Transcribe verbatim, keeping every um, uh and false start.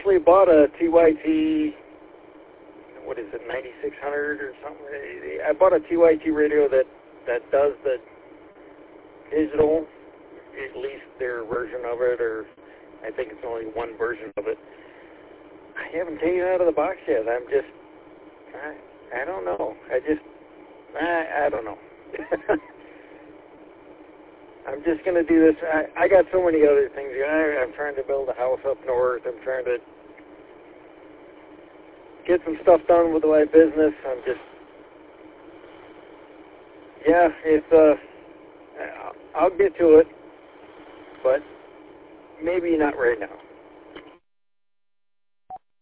actually bought a T Y T, what is it, ninety-six hundred or something. I bought a T Y T radio that, that does the digital, at least their version of it, or I think it's only one version of it. I haven't taken it out of the box yet. I'm just, I, I don't know. I just, I, I don't know. I'm just going to do this. I, I got so many other things. I, I'm trying to build a house up north. I'm trying to get some stuff done with my business. I'm just, yeah, it's, uh, I'll get to it, but maybe not right now.